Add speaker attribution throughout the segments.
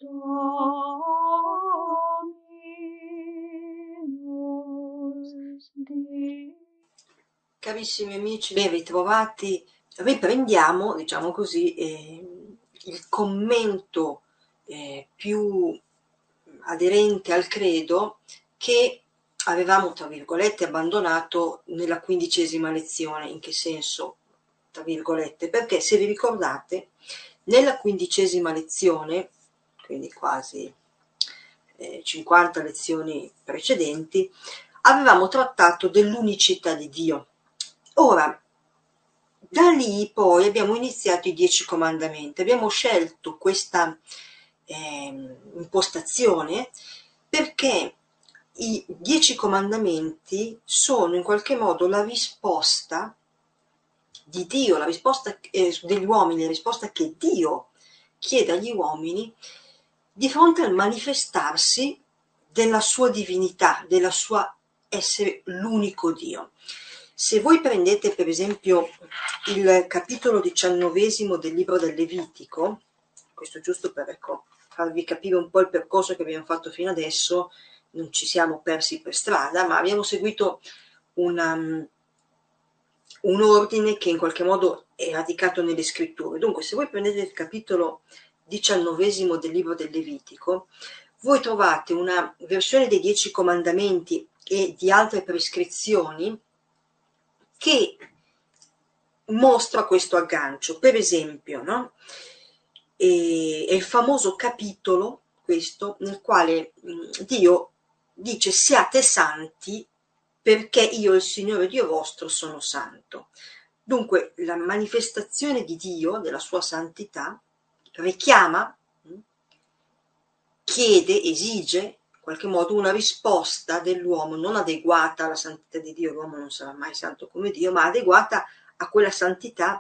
Speaker 1: Carissimi amici, ben ritrovati. Riprendiamo, diciamo così, il commento più aderente al credo che avevamo, tra virgolette, abbandonato nella 15ª lezione. In che senso, tra virgolette? Perché se vi ricordate, nella 15ª lezione, quindi quasi 50 lezioni precedenti, avevamo trattato dell'unicità di Dio. Ora, da lì poi abbiamo iniziato i 10 comandamenti, abbiamo scelto questa impostazione perché i 10 comandamenti sono in qualche modo la risposta di Dio, la risposta degli uomini, la risposta che Dio chiede agli uomini di fronte al manifestarsi della sua divinità, della sua essere l'unico Dio. Se voi prendete per esempio il capitolo 19 del libro del Levitico, questo giusto per farvi capire un po' il percorso che abbiamo fatto fino adesso, non ci siamo persi per strada, ma abbiamo seguito un ordine che in qualche modo è radicato nelle scritture. Dunque, se voi prendete il capitolo 19 del libro del Levitico, voi trovate una versione dei 10 comandamenti e di altre prescrizioni che mostra questo aggancio. Per esempio, no? È il famoso capitolo, questo, nel quale Dio dice: siate santi perché io, il Signore Dio vostro, sono santo. Dunque, la manifestazione di Dio, della sua santità, richiama, chiede, esige, in qualche modo, una risposta dell'uomo non adeguata alla santità di Dio. L'uomo non sarà mai santo come Dio, ma adeguata a quella santità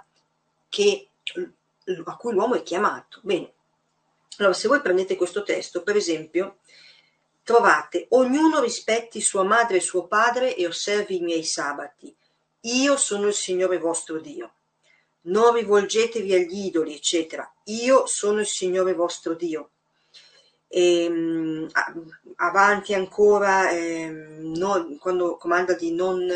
Speaker 1: a cui l'uomo è chiamato. Bene, allora se voi prendete questo testo, per esempio, trovate: ognuno rispetti sua madre e suo padre e osservi i miei sabati. Io sono il Signore vostro Dio. Non rivolgetevi agli idoli, eccetera. Io sono il Signore vostro Dio. Avanti ancora, quando comanda di non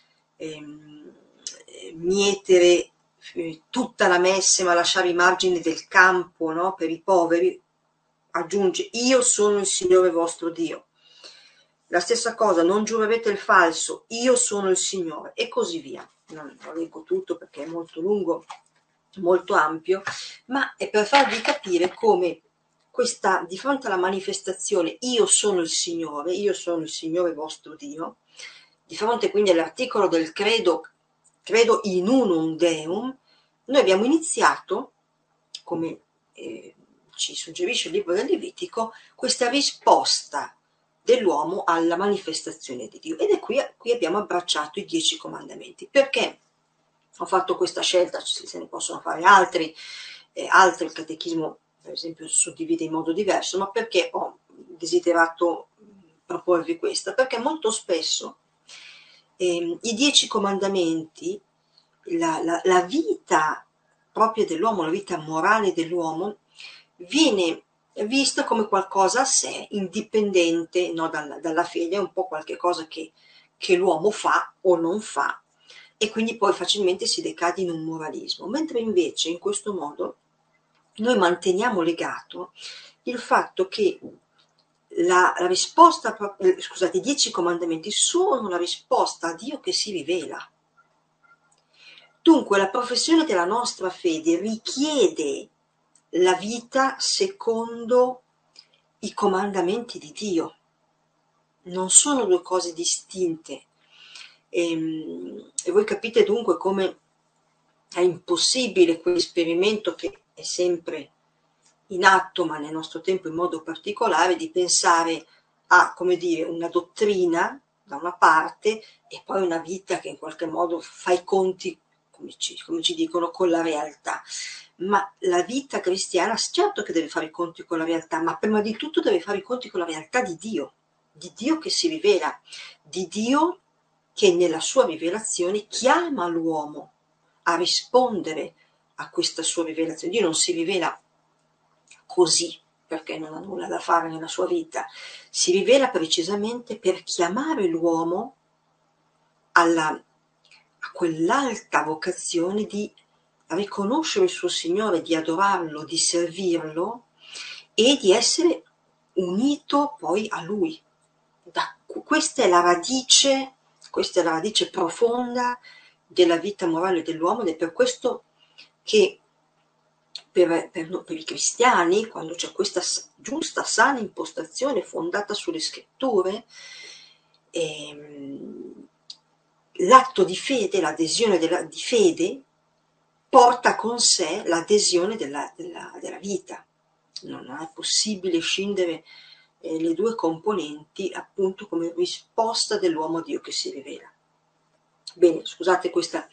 Speaker 1: mietere tutta la messe, ma lasciare i margini del campo, no, per i poveri, aggiunge: io sono il Signore vostro Dio. La stessa cosa: non giurerete il falso, io sono il Signore, e così via. Non lo leggo tutto perché è molto lungo, molto ampio, ma è per farvi capire come questa, di fronte alla manifestazione io sono il Signore vostro Dio, di fronte quindi all'articolo del credo in unum Deum, noi abbiamo iniziato, come ci suggerisce il libro del Levitico, questa risposta dell'uomo alla manifestazione di Dio. Ed è qui abbiamo abbracciato i 10 comandamenti. Perché ho fatto questa scelta? Se ne possono fare altri, il catechismo per esempio suddivide in modo diverso, ma perché ho desiderato proporvi questa? Perché molto spesso i 10 comandamenti, la vita propria dell'uomo, la vita morale dell'uomo, viene vista come qualcosa a sé, indipendente, no, dalla fede, è un po' qualche cosa che l'uomo fa o non fa, e quindi poi facilmente si decade in un moralismo, mentre invece in questo modo noi manteniamo legato il fatto che la risposta, scusate, i 10 comandamenti sono la risposta a Dio che si rivela. Dunque la professione della nostra fede richiede la vita secondo i comandamenti di Dio. Non sono due cose distinte. E voi capite dunque come è impossibile quell'esperimento che è sempre in atto, ma nel nostro tempo in modo particolare, di pensare a, come dire, una dottrina da una parte e poi una vita che in qualche modo fa i conti, come ci dicono, con la realtà. Ma la vita cristiana, certo che deve fare i conti con la realtà, ma prima di tutto deve fare i conti con la realtà di Dio che si rivela, di Dio che nella sua rivelazione chiama l'uomo a rispondere a questa sua rivelazione. Dio non si rivela così, perché non ha nulla da fare nella sua vita, si rivela precisamente per chiamare l'uomo a quell'alta vocazione di riconoscere il suo Signore, di adorarlo, di servirlo e di essere unito poi a Lui. Questa è la radice profonda della vita morale dell'uomo, ed è per questo che per i cristiani, quando c'è questa giusta, sana impostazione fondata sulle scritture, l'atto di fede, l'adesione di fede, porta con sé l'adesione della vita. Non è possibile scindere le due componenti, appunto, come risposta dell'uomo a Dio che si rivela. Bene, scusate questa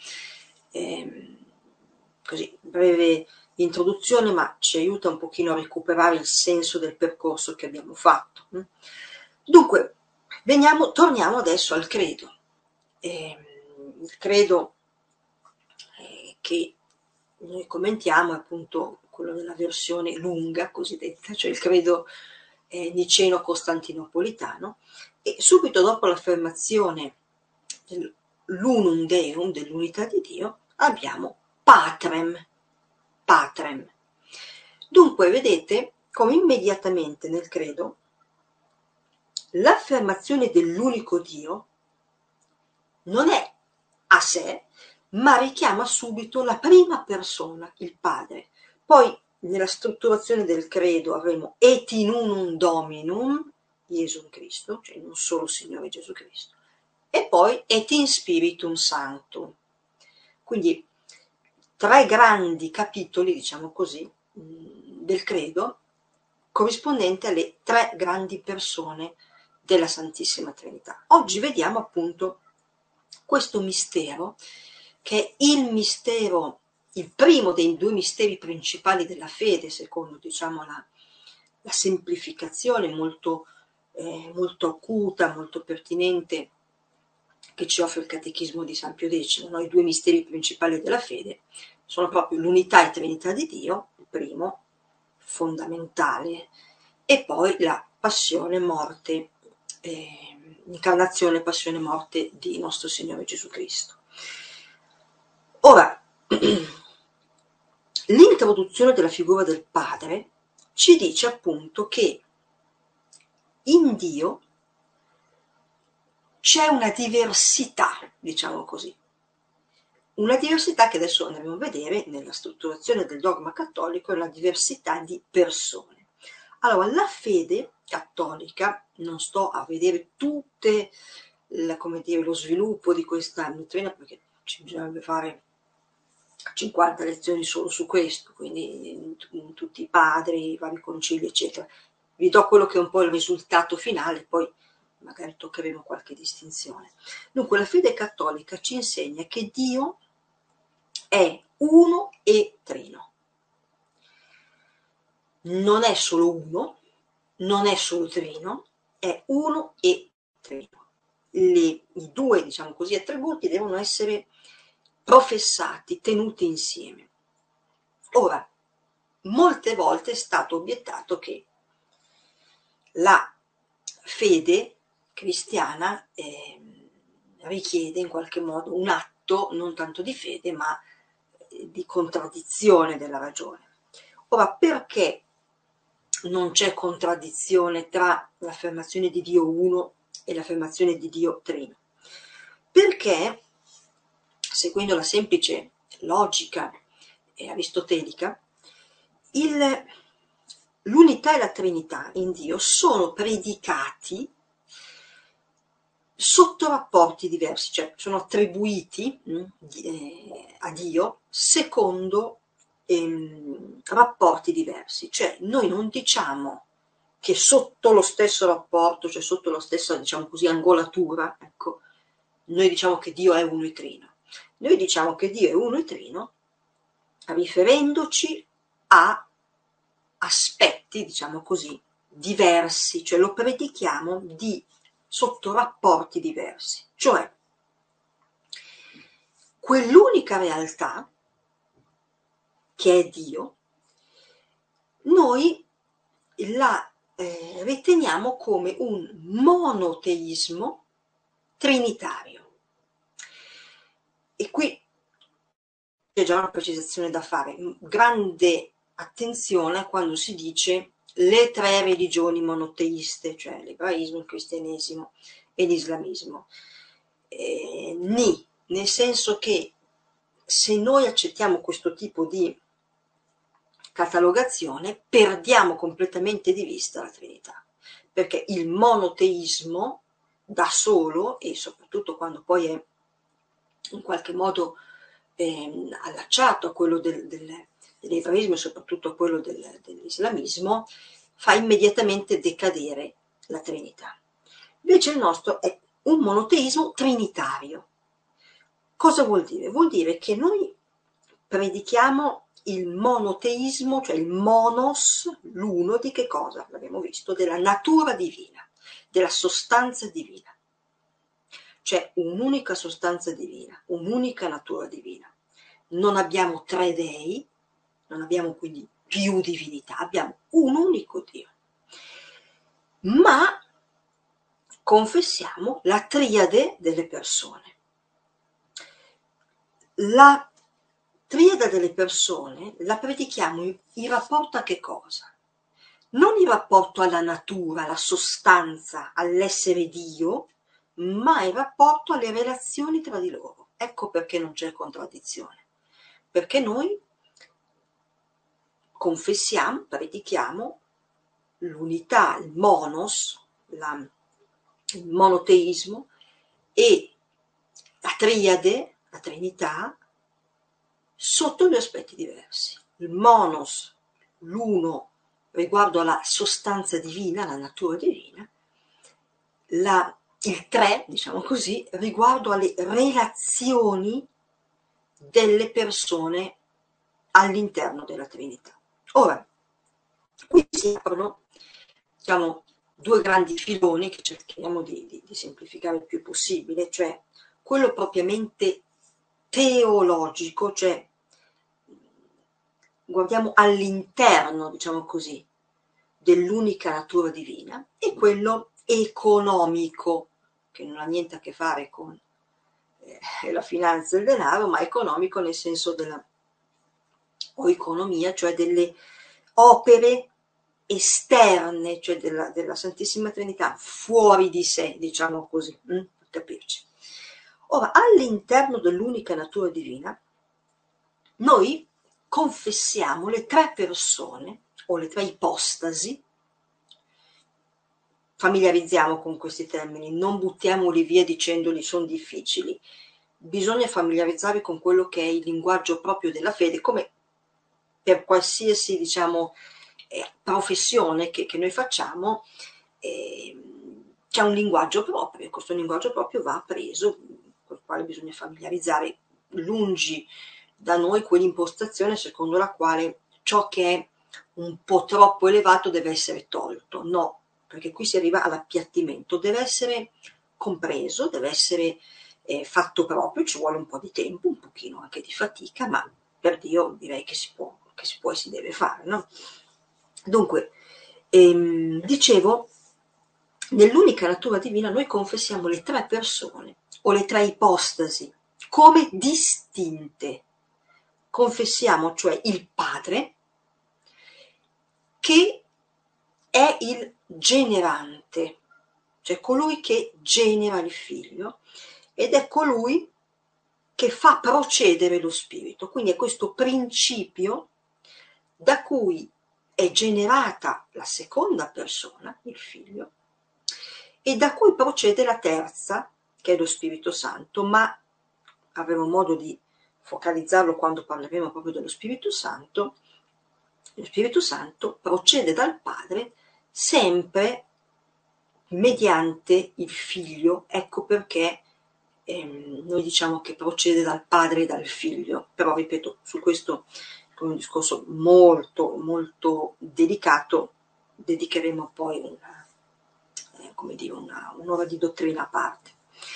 Speaker 1: così breve introduzione, ma ci aiuta un pochino a recuperare il senso del percorso che abbiamo fatto. Dunque, torniamo adesso al credo. Il credo che noi commentiamo è appunto quello della versione lunga cosiddetta, cioè il credo niceno-costantinopolitano, e subito dopo l'affermazione dell'unum Deum, dell'unità di Dio, abbiamo patrem. Dunque vedete come immediatamente nel credo l'affermazione dell'unico Dio non è a sé, ma richiama subito la prima persona, il Padre. Poi nella strutturazione del credo avremo et in unum Dominum, Gesù Cristo, cioè non solo Signore Gesù Cristo, e poi et in Spiritum Sanctum. Quindi 3 grandi capitoli, diciamo così, del credo, corrispondente alle 3 grandi persone della Santissima Trinità. Oggi vediamo appunto questo mistero, che è il primo dei 2 misteri principali della fede, secondo, diciamo, la semplificazione molto acuta, molto pertinente che ci offre il Catechismo di San Pio X. No? I 2 misteri principali della fede sono proprio l'unità e Trinità di Dio, il primo, fondamentale, e poi la passione, morte, incarnazione, passione, morte di nostro Signore Gesù Cristo. Ora, l'introduzione della figura del Padre ci dice appunto che in Dio c'è una diversità, diciamo così, una diversità che adesso andremo a vedere nella strutturazione del dogma cattolico, è una diversità di persone. Allora, la fede cattolica, non sto a vedere tutte, lo sviluppo di questa dottrina, perché ci bisognerebbe fare 50 lezioni solo su questo, quindi in tutti i padri, i vari concili, eccetera. Vi do quello che è un po' il risultato finale, poi magari toccheremo qualche distinzione. Dunque, la fede cattolica ci insegna che Dio è uno e trino. Non è solo uno, non è solo trino, è uno e trino. I 2, diciamo così, attributi devono essere professati, tenuti insieme. Ora, molte volte è stato obiettato che la fede cristiana richiede in qualche modo un atto non tanto di fede ma di contraddizione della ragione. Ora, perché non c'è contraddizione tra l'affermazione di Dio uno e l'affermazione di Dio trino? Perché, seguendo la semplice logica aristotelica, l'unità e la Trinità in Dio sono predicati sotto rapporti diversi, cioè sono attribuiti a Dio secondo rapporti diversi. Cioè noi non diciamo che sotto lo stesso rapporto, cioè sotto la stessa, diciamo così, angolatura, ecco, noi diciamo che Dio è uno e trino. Noi diciamo che Dio è uno e trino riferendoci a aspetti, diciamo così, diversi, cioè lo predichiamo sotto rapporti diversi, cioè quell'unica realtà che è Dio, noi la riteniamo come un monoteismo trinitario. E qui c'è già una precisazione da fare, grande attenzione quando si dice le tre religioni monoteiste, cioè l'ebraismo, il cristianesimo e l'islamismo. Nel senso che se noi accettiamo questo tipo di catalogazione, perdiamo completamente di vista la Trinità, perché il monoteismo da solo, e soprattutto quando poi è in qualche modo allacciato a quello dell'ebraismo e soprattutto a quello dell'islamismo, fa immediatamente decadere la Trinità. Invece il nostro è un monoteismo trinitario. Cosa vuol dire? Vuol dire che noi predichiamo il monoteismo, cioè il monos, l'uno di che cosa? L'abbiamo visto, della natura divina, della sostanza divina. C'è un'unica sostanza divina, un'unica natura divina. Non abbiamo tre dei, non abbiamo quindi più divinità, abbiamo un unico Dio. Ma confessiamo la triade delle persone. La triade delle persone la predichiamo in rapporto a che cosa? Non in rapporto alla natura, alla sostanza, all'essere Dio, ma in rapporto alle relazioni tra di loro. Ecco perché non c'è contraddizione. Perché noi confessiamo, predichiamo l'unità, il monos, il monoteismo e la triade, la Trinità, sotto due aspetti diversi. Il monos, l'uno riguardo alla sostanza divina, alla natura divina, il tre, diciamo così, riguardo alle relazioni delle persone all'interno della Trinità. Ora, qui si aprono, diciamo, due grandi filoni che cerchiamo di semplificare il più possibile, cioè quello propriamente teologico, cioè guardiamo all'interno, diciamo così, dell'unica natura divina, e quello economico, che non ha niente a che fare con la finanza e il denaro, ma economico nel senso della o economia, cioè delle opere esterne, cioè della Santissima Trinità, fuori di sé, diciamo così, per capirci. Ora, all'interno dell'unica natura divina, noi confessiamo le tre persone, o le tre ipostasi, familiarizziamo con questi termini, non buttiamoli via dicendoli sono difficili, bisogna familiarizzarvi con quello che è il linguaggio proprio della fede, come per qualsiasi, diciamo, professione che noi facciamo, c'è un linguaggio proprio, e questo linguaggio proprio va preso, con il quale bisogna familiarizzare, lungi da noi quell'impostazione secondo la quale ciò che è un po' troppo elevato deve essere tolto, no, perché qui si arriva all'appiattimento, deve essere compreso, deve essere fatto proprio, ci vuole un po' di tempo, un pochino anche di fatica, ma per Dio direi che si può e si deve fare, no? Dunque, dicevo, nell'unica natura divina noi confessiamo le tre persone o le tre ipostasi come distinte. Confessiamo cioè il Padre, che è il generante, cioè colui che genera il Figlio, ed è colui che fa procedere lo Spirito. Quindi è questo principio da cui è generata la seconda persona, il Figlio, e da cui procede la terza, che è lo Spirito Santo, ma avremo modo di focalizzarlo quando parleremo proprio dello Spirito Santo. Lo Spirito Santo procede dal Padre sempre mediante il Figlio, ecco perché noi diciamo che procede dal Padre e dal Figlio, però ripeto, su questo è un discorso molto molto delicato, dedicheremo poi un'ora di dottrina a parte.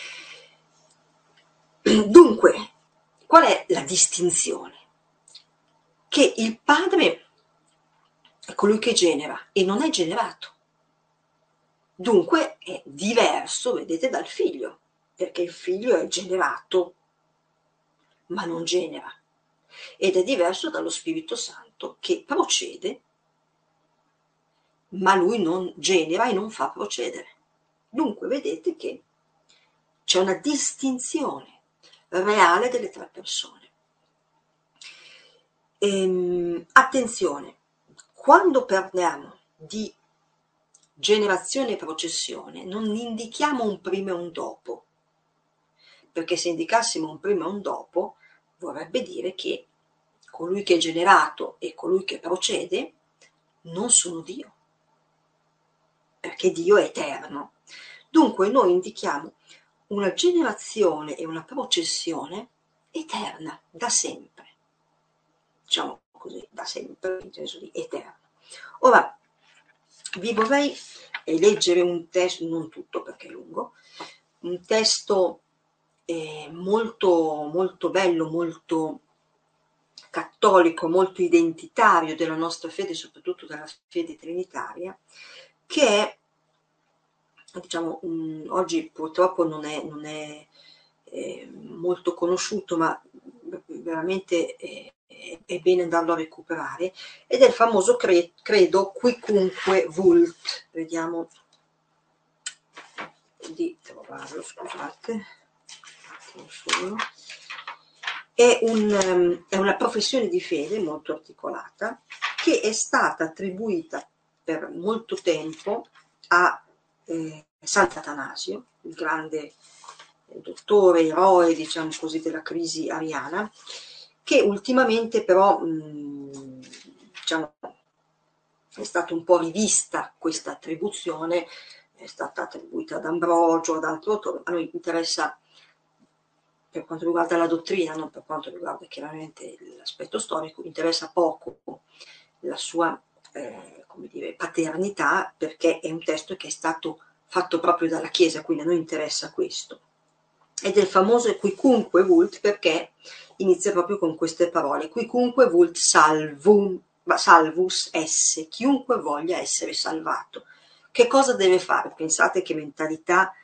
Speaker 1: Dunque, qual è la distinzione? Che il Padre è colui che genera e non è generato. Dunque è diverso, vedete, dal figlio, perché il figlio è generato, ma non genera. Ed è diverso dallo Spirito Santo che procede, ma lui non genera e non fa procedere. Dunque vedete che c'è una distinzione reale delle tre persone. Attenzione, quando parliamo di generazione e processione non indichiamo un prima e un dopo, perché se indicassimo un prima e un dopo vorrebbe dire che colui che è generato e colui che procede non sono Dio, perché Dio è eterno. Dunque noi indichiamo una generazione e una processione eterna, da sempre, diciamo così, da sempre, in senso di eterno. Ora, vi vorrei leggere un testo, non tutto perché è lungo, un testo molto, molto bello, molto cattolico, molto identitario della nostra fede, soprattutto della fede trinitaria, che è, diciamo, oggi purtroppo non è molto conosciuto, ma veramente è bene andarlo a recuperare, ed è il famoso credo quicunque vult. Vediamo di trovarlo, scusate, solo. È una professione di fede molto articolata che è stata attribuita per molto tempo a Sant'Atanasio, il grande dottore, eroe, diciamo così, della crisi ariana, che ultimamente però diciamo, è stata un po' rivista questa attribuzione, è stata attribuita ad Ambrogio, ad altri autori. A noi interessa per quanto riguarda la dottrina, non per quanto riguarda chiaramente l'aspetto storico, interessa poco la sua come dire, paternità, perché è un testo che è stato fatto proprio dalla Chiesa, quindi a noi interessa questo. Ed è il famoso quicunque vult, perché inizia proprio con queste parole: quicunque vult salvus esse, chiunque voglia essere salvato. Che cosa deve fare? Pensate che mentalità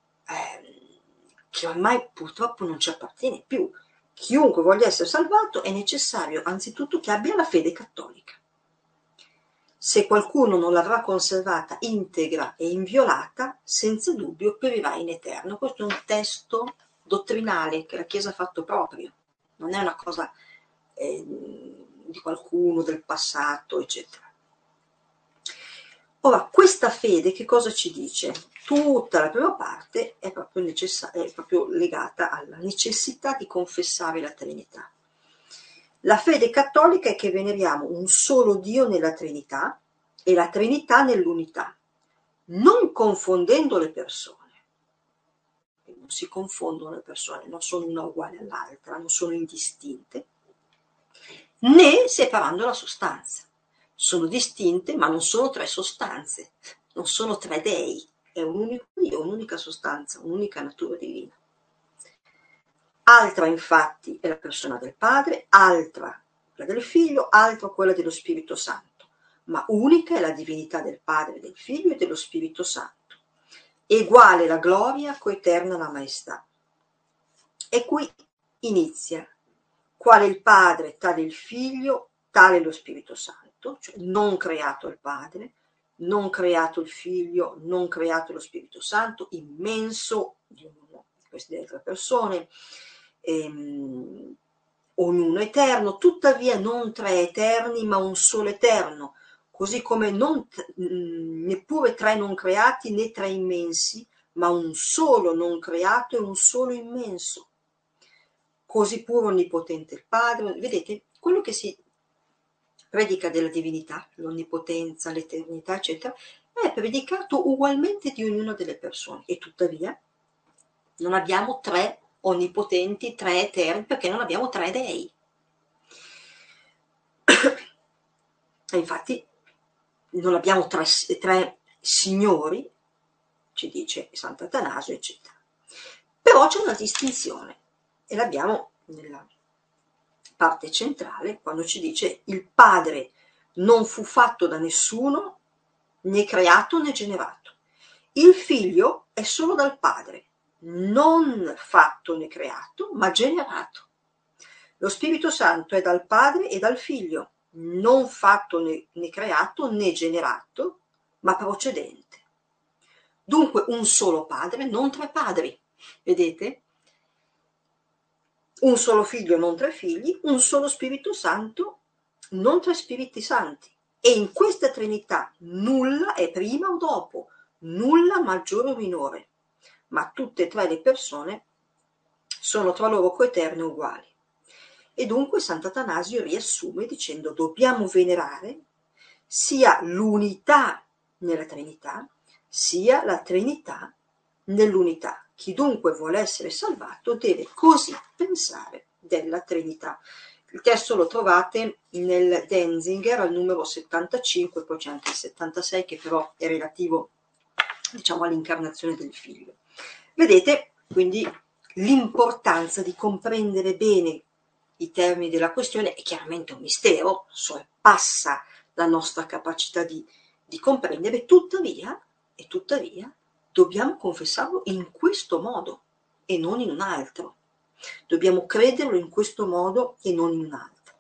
Speaker 1: che ormai purtroppo non ci appartiene più. Chiunque voglia essere salvato è necessario anzitutto che abbia la fede cattolica. Se qualcuno non l'avrà conservata integra e inviolata, senza dubbio perirà in eterno. Questo è un testo dottrinale che la Chiesa ha fatto proprio, non è una cosa di qualcuno del passato, eccetera. Ora, questa fede che cosa ci dice? Tutta la prima parte è proprio legata alla necessità di confessare la Trinità. La fede cattolica è che veneriamo un solo Dio nella Trinità e la Trinità nell'unità, non confondendo le persone. Non si confondono le persone, non sono una uguale all'altra, non sono indistinte, né separando la sostanza. Sono distinte, ma non sono tre sostanze, non sono tre dei, è un unico Dio, un'unica sostanza, un'unica natura divina. Altra infatti è la persona del Padre, altra quella del Figlio, altra quella dello Spirito Santo, ma unica è la divinità del Padre, del Figlio e dello Spirito Santo. Eguale la gloria, coeterna la maestà. E qui inizia: quale il Padre, tale il Figlio, tale lo Spirito Santo, cioè non creato il Padre, non creato il Figlio, non creato lo Spirito Santo, immenso di ognuno di queste tre persone, ognuno eterno, tuttavia non tre eterni, ma un solo eterno, così come neppure tre non creati né tre immensi, ma un solo non creato e un solo immenso. Così pure onnipotente il Padre. Vedete, quello che si predica della divinità, l'onnipotenza, l'eternità, eccetera, è predicato ugualmente di ognuna delle persone, e tuttavia non abbiamo tre onnipotenti, tre eterni, perché non abbiamo tre dei. E infatti non abbiamo tre signori, ci dice Sant'Atanasio, eccetera. Però c'è una distinzione, e l'abbiamo nella parte centrale quando ci dice: il Padre non fu fatto da nessuno, né creato né generato. Il figlio è solo dal padre, non fatto né creato, ma generato. Lo Spirito Santo è dal padre e dal figlio, non fatto né creato né generato, ma procedente. Dunque un solo padre, non tre padri, vedete? Un solo figlio, non tre figli, un solo Spirito Santo, non tre Spiriti Santi. E in questa Trinità nulla è prima o dopo, nulla maggiore o minore, ma tutte e tre le persone sono tra loro coeterne uguali. E dunque Sant'Atanasio riassume dicendo: dobbiamo venerare sia l'unità nella Trinità, sia la Trinità nell'unità. Chi dunque vuole essere salvato deve così pensare della Trinità. Il testo lo trovate nel Denzinger al numero 75, poi c'è anche il 76 che però è relativo, diciamo, all'incarnazione del figlio. Vedete quindi l'importanza di comprendere bene i termini della questione. È chiaramente un mistero, sorpassa la nostra capacità di comprendere, tuttavia dobbiamo confessarlo in questo modo e non in un altro. Dobbiamo crederlo in questo modo e non in un altro.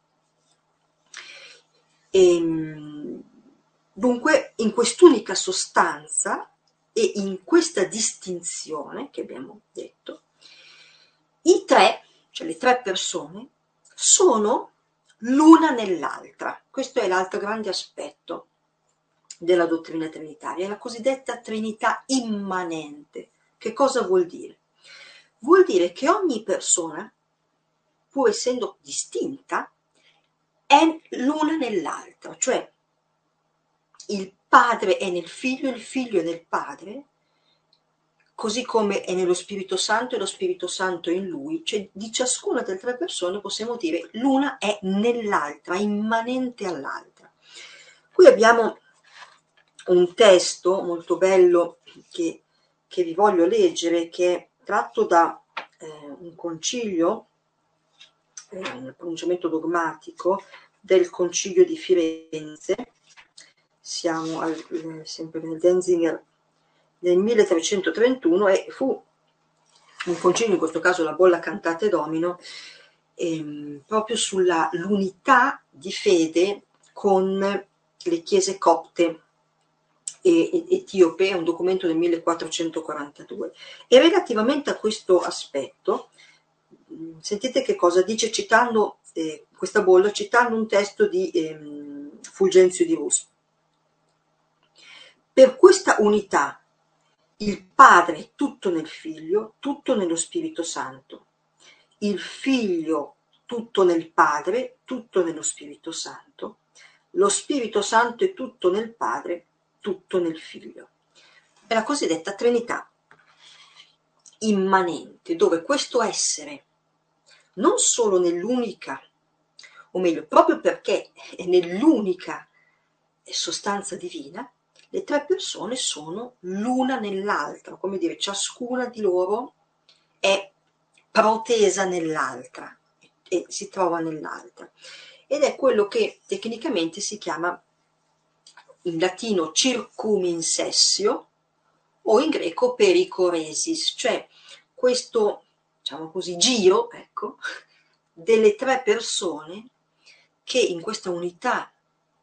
Speaker 1: Dunque, in quest'unica sostanza e in questa distinzione che abbiamo detto, i tre, cioè le tre persone, sono l'una nell'altra. Questo è l'altro grande aspetto della dottrina trinitaria, la cosiddetta Trinità immanente. Che cosa vuol dire? Vuol dire che ogni persona, pur essendo distinta, è l'una nell'altra, cioè il padre è nel figlio, il figlio è nel padre, così come è nello Spirito Santo e lo Spirito Santo è in lui, cioè di ciascuna delle tre persone possiamo dire l'una è nell'altra, immanente all'altra. Qui abbiamo un testo molto bello che vi voglio leggere, che è tratto da un concilio, un pronunciamento dogmatico del concilio di Firenze. Siamo sempre nel Denzinger del 1331 e fu un concilio, in questo caso la Bolla Cantate Domino, proprio sulla l'unità di fede con le chiese copte e etiope. È un documento del 1442 e relativamente a questo aspetto sentite che cosa dice, citando questa bolla, citando un testo di Fulgenzio di Rus. Per questa unità il Padre è tutto nel Figlio, tutto nello Spirito Santo, il Figlio tutto nel Padre, tutto nello Spirito Santo, lo Spirito Santo è tutto nel Padre, tutto nel Figlio. È la cosiddetta Trinità immanente, dove questo essere non solo nell'unica, o meglio, proprio perché è nell'unica sostanza divina, le tre persone sono l'una nell'altra, come dire, ciascuna di loro è protesa nell'altra e si trova nell'altra. Ed è quello che tecnicamente si chiama in latino circuminsessio o in greco pericoresis, cioè questo, diciamo così, giro, ecco, delle tre persone che in questa unità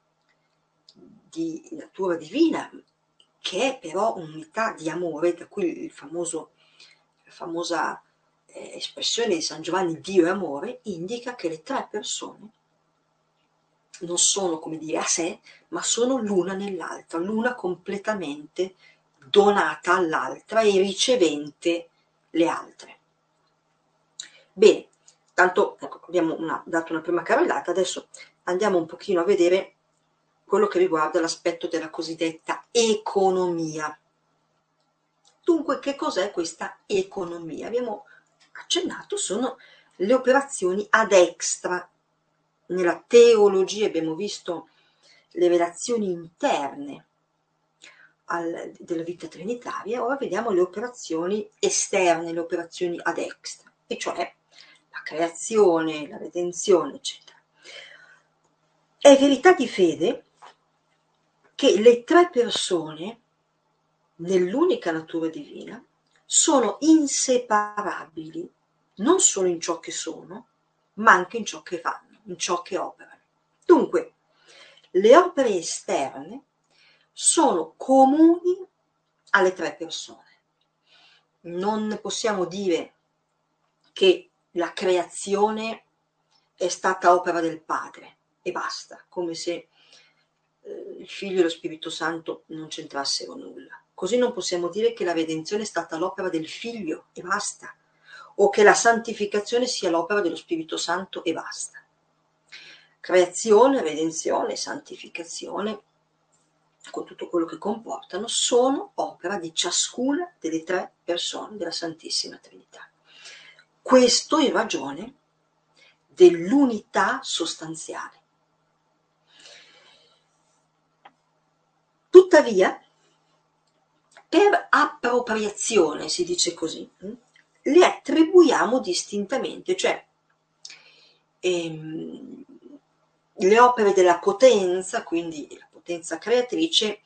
Speaker 1: di natura divina, che è però un'unità di amore, da cui la famosa espressione di San Giovanni, Dio è amore, indica che le tre persone non sono, come dire, a sé, ma sono l'una nell'altra, l'una completamente donata all'altra e ricevente le altre. Bene, tanto ecco, abbiamo dato una prima carrellata, adesso andiamo un pochino a vedere quello che riguarda l'aspetto della cosiddetta economia. Dunque, che cos'è questa economia? Abbiamo accennato, sono le operazioni ad extra. Nella teologia abbiamo visto le relazioni interne della vita trinitaria, ora vediamo le operazioni esterne, le operazioni ad extra, e cioè la creazione, la redenzione, eccetera. È verità di fede che le tre persone nell'unica natura divina sono inseparabili, non solo in ciò che sono, ma anche in ciò che fanno, in ciò che operano. Dunque, le opere esterne sono comuni alle tre persone. Non possiamo dire che la creazione è stata opera del Padre e basta, come se il Figlio e lo Spirito Santo non c'entrassero nulla. Così non possiamo dire che la redenzione è stata l'opera del Figlio e basta, o che la santificazione sia l'opera dello Spirito Santo e basta. Creazione, redenzione, santificazione, con tutto quello che comportano, sono opera di ciascuna delle tre persone della Santissima Trinità. Questo in ragione dell'unità sostanziale. Tuttavia, per appropriazione, si dice così, le attribuiamo distintamente, cioè le opere della potenza, quindi la potenza creatrice,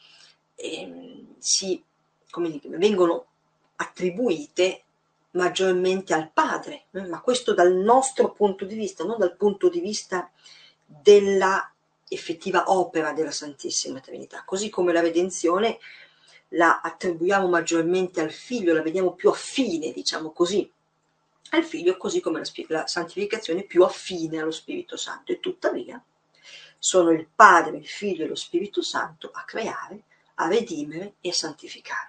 Speaker 1: vengono attribuite maggiormente al Padre, ma questo dal nostro punto di vista, non dal punto di vista della effettiva opera della Santissima Trinità, così come la redenzione la attribuiamo maggiormente al Figlio, la vediamo più affine, diciamo così, al Figlio, così come la santificazione più affine allo Spirito Santo, e tuttavia sono il Padre, il Figlio e lo Spirito Santo a creare, a redimere e a santificare.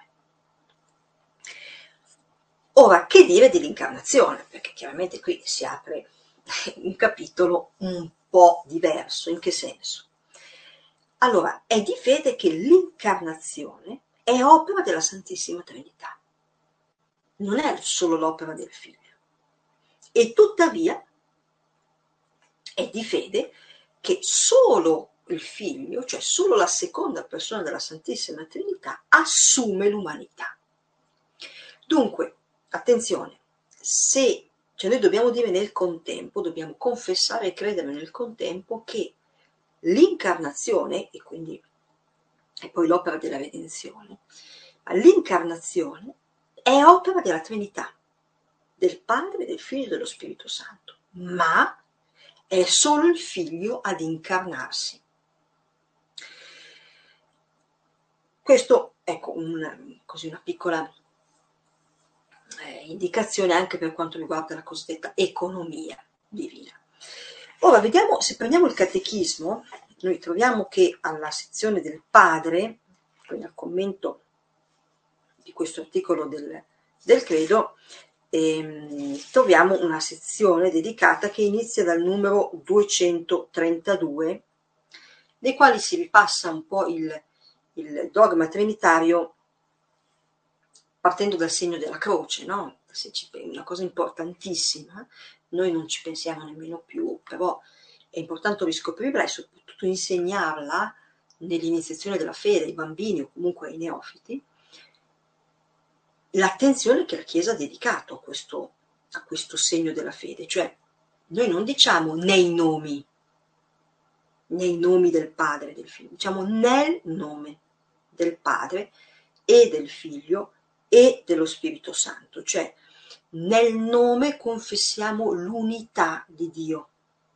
Speaker 1: Ora, che dire dell'incarnazione? Perché chiaramente qui si apre un capitolo un po' diverso. In che senso? Allora, è di fede che l'incarnazione è opera della Santissima Trinità, non è solo l'opera del Figlio. E tuttavia è di fede che solo il Figlio, cioè solo la seconda persona della Santissima Trinità, assume l'umanità. Dunque, attenzione, cioè noi dobbiamo dire nel contempo, dobbiamo confessare e credere nel contempo che l'incarnazione, e quindi è poi l'opera della redenzione, l'incarnazione è opera della Trinità, del Padre, del Figlio e dello Spirito Santo, ma è solo il Figlio ad incarnarsi. Questo, ecco, una piccola indicazione anche per quanto riguarda la cosiddetta economia divina. Ora vediamo, se prendiamo il catechismo, noi troviamo che alla sezione del Padre, quindi al commento di questo articolo del credo, troviamo una sezione dedicata che inizia dal numero 232, nei quali si ripassa un po' il dogma trinitario partendo dal segno della croce, no? Una cosa importantissima, noi non ci pensiamo nemmeno più, però è importante riscoprirla e soprattutto insegnarla nell'iniziazione della fede ai bambini o comunque ai neofiti, l'attenzione che la Chiesa ha dedicato a questo segno della fede, cioè noi non diciamo nei nomi del Padre e del Figlio, diciamo nel nome del Padre e del Figlio e dello Spirito Santo, cioè nel nome confessiamo l'unità di Dio.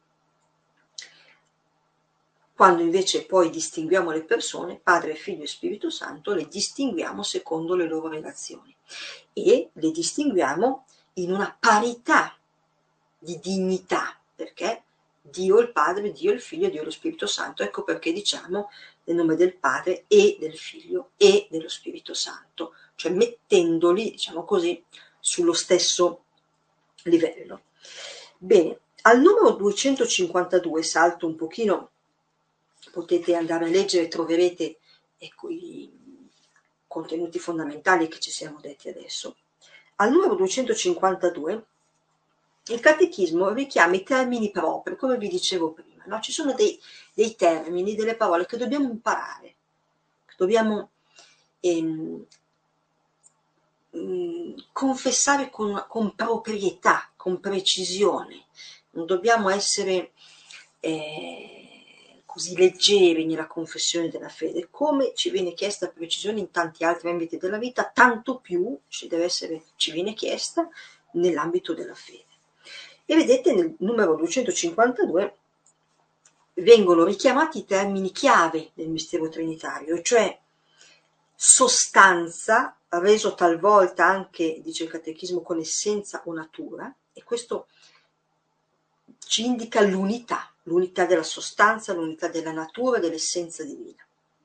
Speaker 1: Quando invece poi distinguiamo le persone, Padre, Figlio e Spirito Santo, le distinguiamo secondo le loro relazioni e le distinguiamo in una parità di dignità, perché Dio il Padre, Dio il Figlio, Dio lo Spirito Santo. Ecco perché diciamo nel nome del Padre e del Figlio e dello Spirito Santo, cioè mettendoli, diciamo così, sullo stesso livello. Bene, al numero 252, salto un pochino, potete andare a leggere, troverete ecco, i contenuti fondamentali che ci siamo detti adesso. Al numero 252 il catechismo richiama i termini propri, come vi dicevo prima, no? Ci sono dei termini, delle parole che dobbiamo imparare, che dobbiamo confessare con proprietà, con precisione. Non dobbiamo essere così leggeri nella confessione della fede, come ci viene chiesta precisione in tanti altri ambiti della vita, tanto più ci viene chiesta nell'ambito della fede. E vedete nel numero 252 vengono richiamati i termini chiave del mistero trinitario, cioè sostanza, reso talvolta anche, dice il catechismo, con essenza o natura, e questo ci indica l'unità della sostanza, l'unità della natura, dell'essenza divina.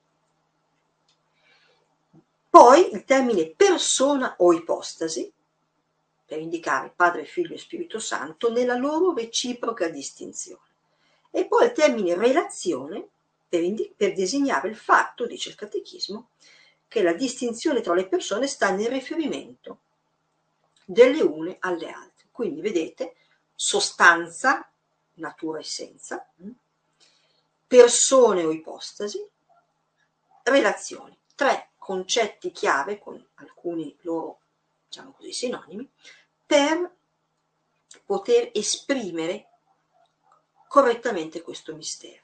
Speaker 1: Poi il termine persona o ipostasi, per indicare Padre, Figlio e Spirito Santo, nella loro reciproca distinzione. E poi il termine relazione, per designare il fatto, dice il catechismo, che la distinzione tra le persone sta nel riferimento delle une alle altre. Quindi vedete, sostanza, natura, essenza, persone o ipostasi, relazioni, tre concetti chiave con alcuni loro, diciamo così, sinonimi, per poter esprimere correttamente questo mistero.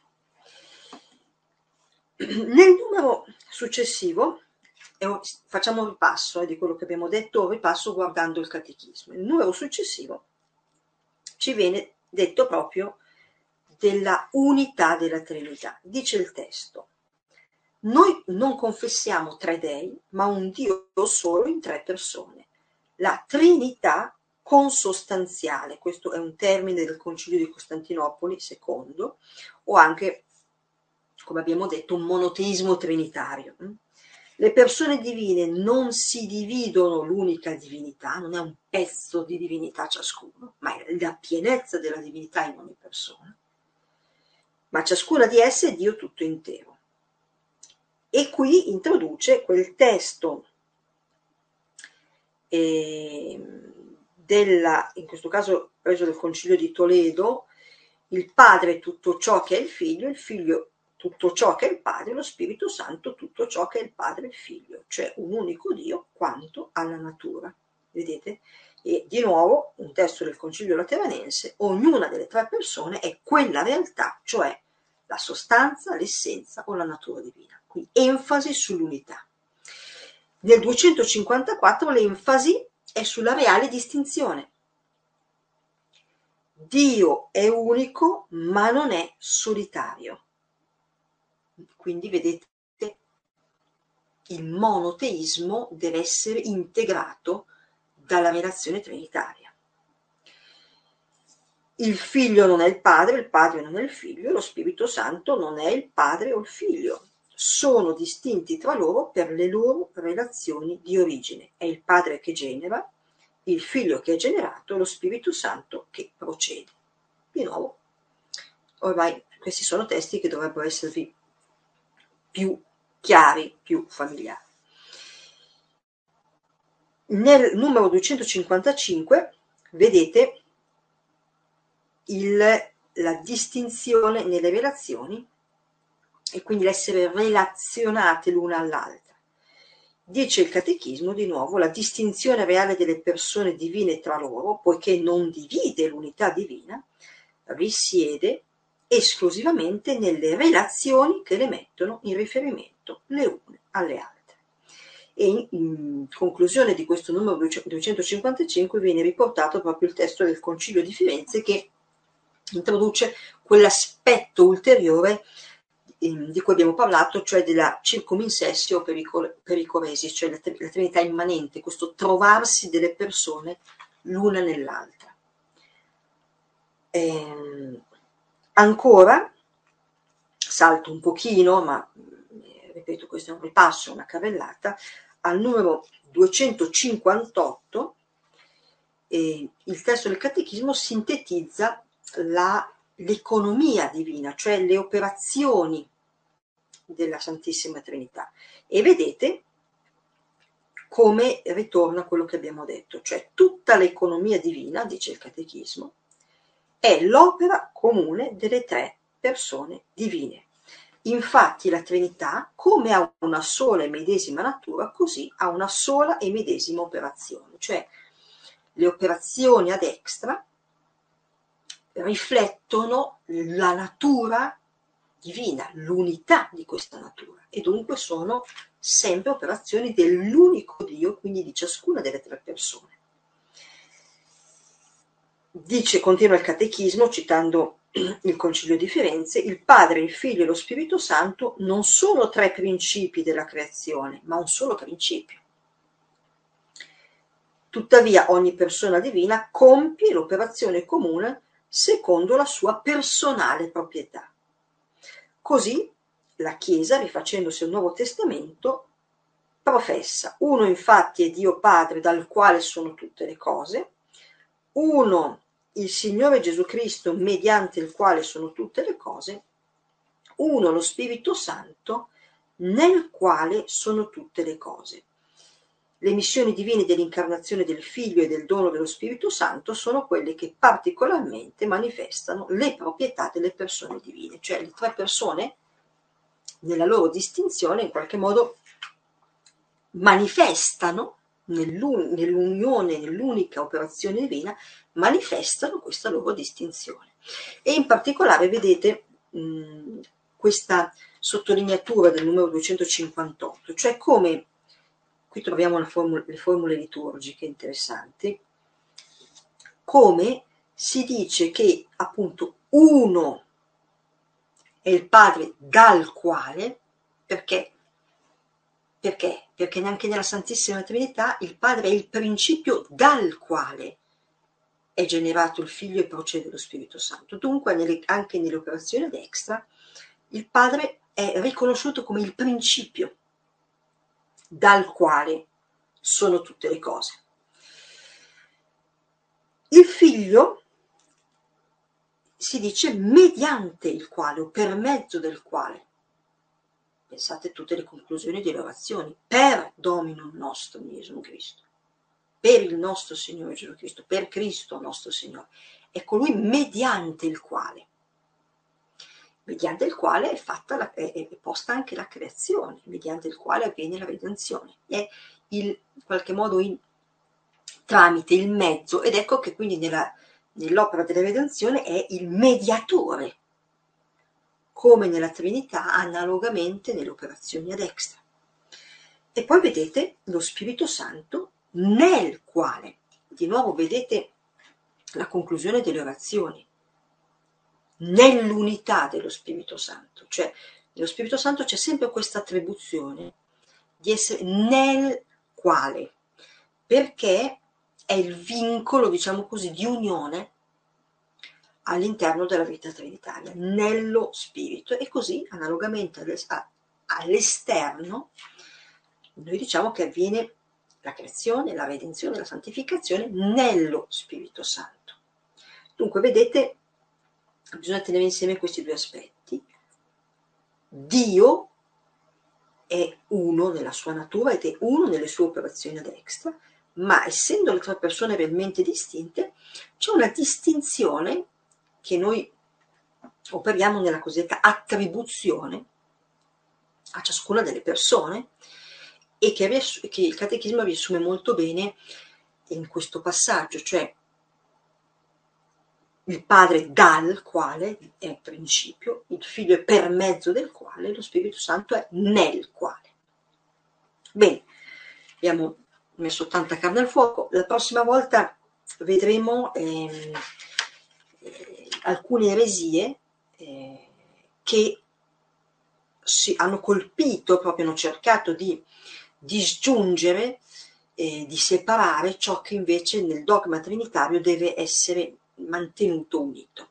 Speaker 1: Nel numero successivo, facciamo un ripasso di quello che abbiamo detto, un ripasso guardando il catechismo. Il numero successivo ci viene detto proprio della unità della Trinità. Dice il testo: noi non confessiamo tre dei, ma un Dio solo in tre persone. La Trinità consostanziale, questo è un termine del Concilio di Costantinopoli II, o anche, come abbiamo detto, un monoteismo trinitario. Le persone divine non si dividono l'unica divinità, non è un pezzo di divinità ciascuno, ma è la pienezza della divinità in ogni persona, ma ciascuna di esse è Dio tutto intero. E qui introduce quel testo in questo caso preso dal Concilio di Toledo: il Padre tutto ciò che è il Figlio tutto ciò che è il Padre, lo Spirito Santo tutto ciò che è il Padre e il Figlio, cioè un unico Dio quanto alla natura. Vedete? E di nuovo un testo del Concilio Lateranense: ognuna delle tre persone è quella realtà, cioè la sostanza, l'essenza o la natura divina. Quindi enfasi sull'unità. Nel 254 l'enfasi è sulla reale distinzione. Dio è unico, ma non è solitario. Quindi vedete, il monoteismo deve essere integrato dalla relazione trinitaria. Il Figlio non è il Padre non è il Figlio, lo Spirito Santo non è il Padre o il Figlio. Sono distinti tra loro per le loro relazioni di origine. È il Padre che genera, il Figlio che è generato, lo Spirito Santo che procede. Di nuovo, ormai questi sono testi che dovrebbero esservi più chiari, più familiari. Nel numero 255 vedete la distinzione nelle relazioni e quindi l'essere relazionate l'una all'altra. Dice il catechismo di nuovo: la distinzione reale delle persone divine tra loro, poiché non divide l'unità divina, risiede esclusivamente nelle relazioni che le mettono in riferimento le une alle altre. E in conclusione di questo numero 255 viene riportato proprio il testo del Concilio di Firenze, che introduce quell'aspetto ulteriore di cui abbiamo parlato, cioè della circuminsessio pericoresis, cioè la Trinità immanente, questo trovarsi delle persone l'una nell'altra. Ancora, salto un pochino, ma ripeto, questo è un ripasso, una carrellata, al numero 258 il testo del catechismo sintetizza l'economia divina, cioè le operazioni della Santissima Trinità, e vedete come ritorna quello che abbiamo detto, cioè tutta l'economia divina, dice il catechismo, è l'opera comune delle tre persone divine. Infatti la Trinità, come ha una sola e medesima natura, così ha una sola e medesima operazione, cioè le operazioni ad extra riflettono la natura divina, l'unità di questa natura, e dunque sono sempre operazioni dell'unico Dio, quindi di ciascuna delle tre persone. Dice, continua il Catechismo, citando il Concilio di Firenze: il Padre, il Figlio e lo Spirito Santo non sono tre principi della creazione, ma un solo principio. Tuttavia ogni persona divina compie l'operazione comune secondo la sua personale proprietà. Così la Chiesa, rifacendosi al Nuovo Testamento, professa: uno infatti è Dio Padre, dal quale sono tutte le cose; uno il Signore Gesù Cristo, mediante il quale sono tutte le cose; uno lo Spirito Santo, nel quale sono tutte le cose. Le missioni divine dell'incarnazione del Figlio e del dono dello Spirito Santo sono quelle che particolarmente manifestano le proprietà delle persone divine, cioè le tre persone, nella loro distinzione, in qualche modo manifestano nell'unione, nell'unica operazione divina, manifestano questa loro distinzione. E in particolare vedete questa sottolineatura del numero 258, cioè come, qui troviamo le formule liturgiche interessanti, come si dice che appunto uno è il Padre dal quale, perché neanche nella Santissima Trinità il Padre è il principio dal quale è generato il Figlio e procede lo Spirito Santo. Dunque anche nelle operazioni ad extra il Padre è riconosciuto come il principio dal quale sono tutte le cose. Il Figlio si dice mediante il quale, o per mezzo del quale. Pensate a tutte le conclusioni delle orazioni: per Dominum nostrum Gesù Cristo, per il nostro Signore Gesù Cristo, per Cristo nostro Signore. È colui mediante il quale è posta anche la creazione, mediante il quale avviene la redenzione. È in qualche modo tramite, il mezzo, ed ecco che quindi nell'opera della redenzione è il mediatore, come nella Trinità, analogamente nelle operazioni ad extra. E poi vedete lo Spirito Santo, nel quale, di nuovo vedete la conclusione delle orazioni, nell'unità dello Spirito Santo, cioè nello Spirito Santo c'è sempre questa attribuzione di essere nel quale, perché è il vincolo, diciamo così, di unione all'interno della vita trinitaria, nello Spirito. E così, analogamente all'esterno, noi diciamo che avviene la creazione, la redenzione, la santificazione nello Spirito Santo. Dunque, vedete, bisogna tenere insieme questi due aspetti. Dio è uno nella sua natura ed è uno nelle sue operazioni ad extra, ma essendo le tre persone realmente distinte, c'è una distinzione che noi operiamo nella cosiddetta attribuzione a ciascuna delle persone, e che il Catechismo riassume molto bene in questo passaggio, cioè il Padre dal quale è il principio, il Figlio è per mezzo del quale, lo Spirito Santo è nel quale. Bene, abbiamo messo tanta carne al fuoco. La prossima volta vedremo alcune eresie che hanno colpito, proprio hanno cercato di disgiungere, di separare ciò che invece nel dogma trinitario deve essere mantenuto unito.